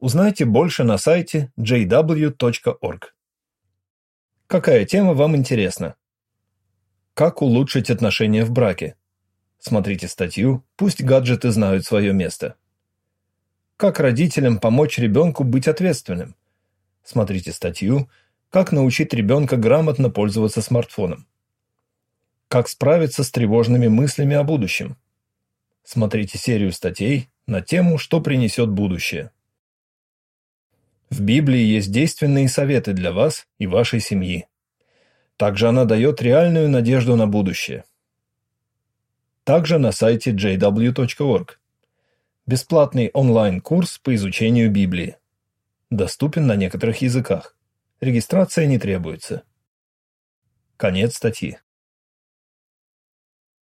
Узнайте больше на сайте jw.org. Какая тема вам интересна? Как улучшить отношения в браке? Смотрите статью «Пусть гаджеты знают свое место». Как родителям помочь ребенку быть ответственным? Смотрите статью «Как научить ребенка грамотно пользоваться смартфоном». Как справиться с тревожными мыслями о будущем? Смотрите серию статей на тему «Что принесет будущее». В Библии есть действенные советы для вас и вашей семьи. Также она дает реальную надежду на будущее. Также на сайте jw.org. Бесплатный онлайн-курс по изучению Библии. Доступен на некоторых языках. Регистрация не требуется. Конец статьи.